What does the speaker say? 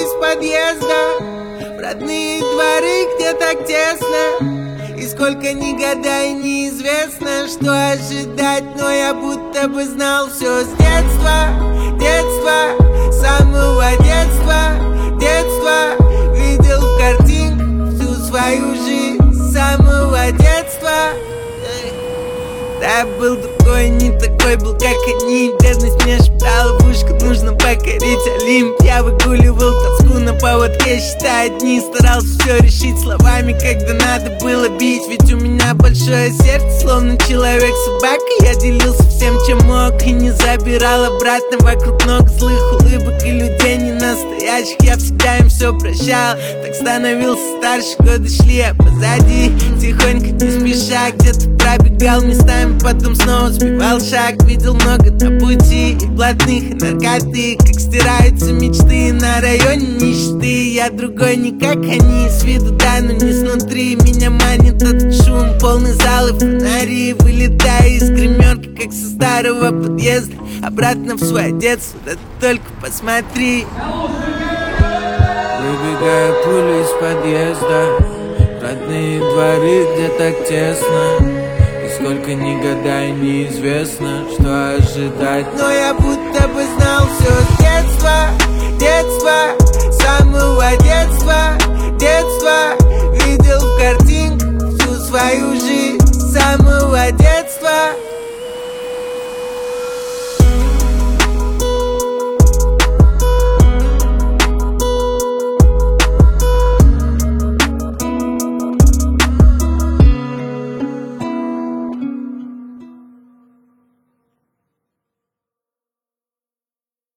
из подъезда в родные дворы, где так тесно. И сколько ни гадай, неизвестно, что ожидать. Но я будто бы знал все с детства, самого детства. Видел в картинках всю свою жизнь с самого детства. Да, был другой, не такой был, как они. Бедность меня шептала в ушко, нужно покорить Олимп. Я выгуливал тоску на поводке, считая дни. Старался все решить словами, когда надо было бить. Ведь у меня большое сердце, словно человек-собака. Я делился всем, чем мог, и не забирал обратно. Вокруг много злых улыбок и людей не настоящих. Я всегда им все прощал, так становился старше. Годы шли, а позади тихонько, не спеша, где-то пробегал местами, потом снова сбивал шаг. Видел много на пути и блатных, и наркоты. Как стираются мечты на районе нищеты. Я другой, не как они, с виду да, но не снутри. Меня манит этот шум, полный зал и фонари. Вылетая из гримерки, как со старого подъезда, обратно в свое детство, да ты только посмотри. Выбегая пулей из подъезда, родные дворы, где так тесно. И сколько ни гадай, неизвестно, что ожидать. Но я будто